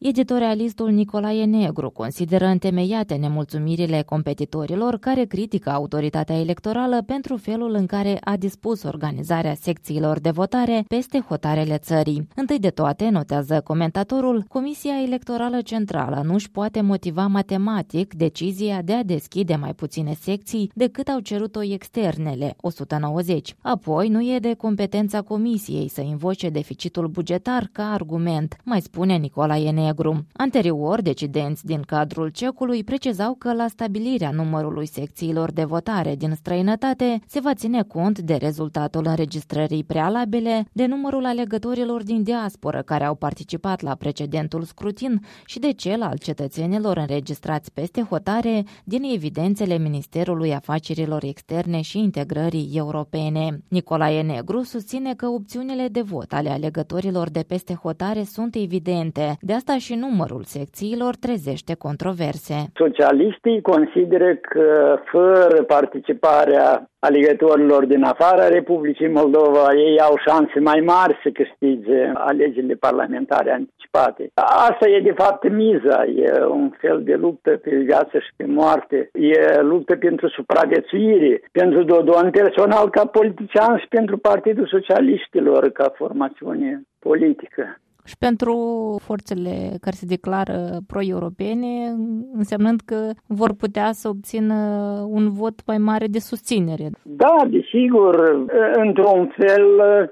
Editorialistul Nicolae Negru consideră întemeiate nemulțumirile competitorilor care critică autoritatea electorală pentru felul în care a dispus organizarea secțiilor de votare peste hotarele țării. Întâi de toate, notează comentatorul, Comisia Electorală Centrală nu își poate motiva matematic decizia de a deschide mai puține secții decât au cerut-o externele, 190. Apoi, nu e de competența Comisiei să invoce deficitul bugetar ca argument, mai spune Nicolae Negru. Anterior, decidenți din cadrul CEC-ului precizau că la stabilirea numărului secțiilor de votare din străinătate se va ține cont de rezultatul înregistrării prealabile, de numărul alegătorilor din diasporă care au participat la precedentul scrutin și de cel al cetățenilor înregistrați peste hotare din evidențele Ministerului Afacerilor Externe și Integrării Europene. Nicolae Negru susține că opțiunile de vot ale alegătorilor de peste hotare sunt evidente. De asta și numărul secțiilor trezește controverse. Socialiștii consideră că fără participarea alegătorilor din afara Republicii Moldova, ei au șanse mai mari să câștige alegerile parlamentare anticipate. Asta e de fapt miza, e un fel de luptă pe viață și pe moarte, e luptă pentru supraviețuire, pentru Dodon personal ca politician și pentru Partidul Socialiștilor ca formațiune politică. Și pentru forțele care se declară pro-europene, însemnând că vor putea să obțină un vot mai mare de susținere. Da, desigur, într-un fel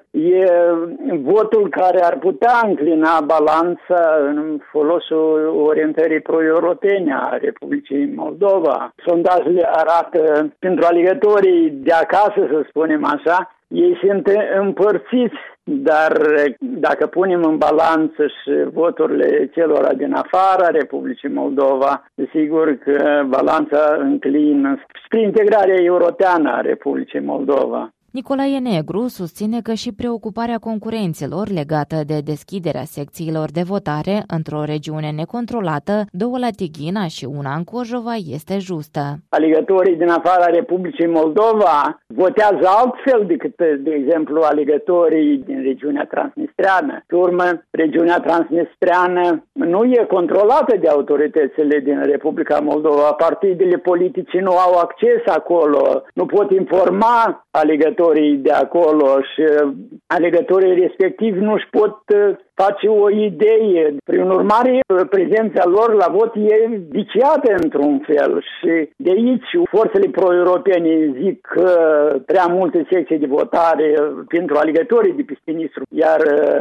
e votul care ar putea înclina balanța în folosul orientării pro-europene a Republicii Moldova. Sondajele arată, pentru alegătorii de acasă, să spunem așa, ei sunt împărțiți, dar dacă punem în balanță și voturile celor din afara Republicii Moldova, sigur că balanța înclină spre integrarea europeană a Republicii Moldova. Nicolae Negru susține că și preocuparea concurenților legată de deschiderea secțiilor de votare într-o regiune necontrolată, două la Tighina și una în Cojova, este justă. Alegătorii din afara Republicii Moldova votează altfel decât, de exemplu, alegătorii din regiunea transnistreană. Pe urmă, regiunea transnistreană nu e controlată de autoritățile din Republica Moldova. Partidele politice nu au acces acolo, nu pot informa alegătorii de acolo și alegătorii respectivi nu își pot face o idee. Prin urmare, prezența lor la vot e viciată într-un fel și de aici forțele pro-europene zic că prea multe secții de votare pentru alegătorii de pe Sinistru, iar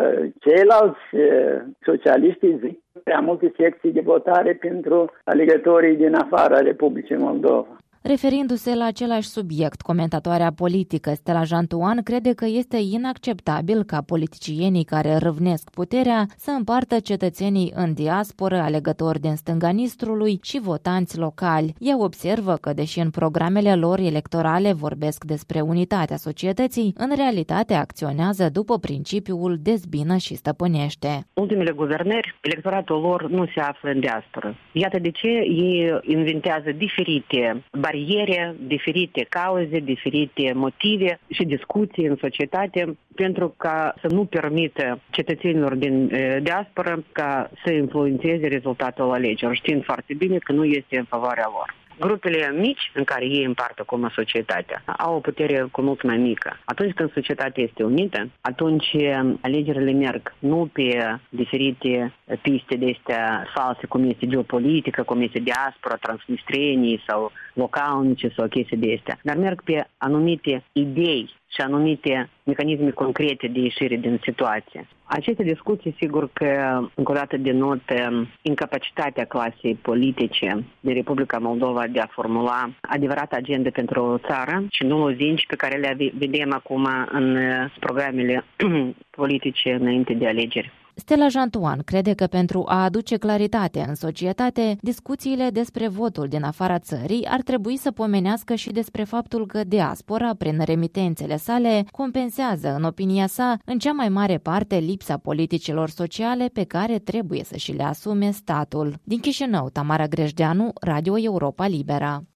ceilalți socialiști zic prea multe secții de votare pentru alegătorii din afara Republicii Moldova. Referindu-se la același subiect, comentatoarea politică Stella Jantuan crede că este inacceptabil ca politicienii care râvnesc puterea să împartă cetățenii în diasporă, alegători din stânga Nistrului și votanți locali. Ea observă că, deși în programele lor electorale vorbesc despre unitatea societății, în realitate acționează după principiul dezbină și stăpânește. Ultimele guvernări, electoratul lor nu se află în diasporă. Iată de ce ei inventează diferite bariere, diferite cauze, diferite motive și discuții în societate pentru ca să nu permită cetățenilor din diasporă ca să influențeze rezultatul alegerilor, știind foarte bine că nu este în favoarea lor. Grupele mici în care ei împart acum societatea au o putere cu mult mai mică. Atunci când societatea este unită, atunci alegerile merg nu pe diferite piste de astea false, cum este geopolitică, cum este diaspora, transnistrenii sau localnice sau chestii de astea, dar merg pe anumite idei și anumite mecanisme concrete de ieșire din situație. Aceste discuții, sigur că, încă o dată, denotă incapacitatea clasei politice din Republica Moldova de a formula adevărată agenda pentru o țară și nu lozinci pe care le vedem acum în programele politice înainte de alegeri. Stella Jantuan crede că pentru a aduce claritate în societate, discuțiile despre votul din afara țării ar trebui să pomenească și despre faptul că diaspora, prin remitențele sale, compensează, în opinia sa, în cea mai mare parte lipsa politicilor sociale pe care trebuie să și le asume statul. Din Chișinău, Tamara Grejdeanu, Radio Europa Libera.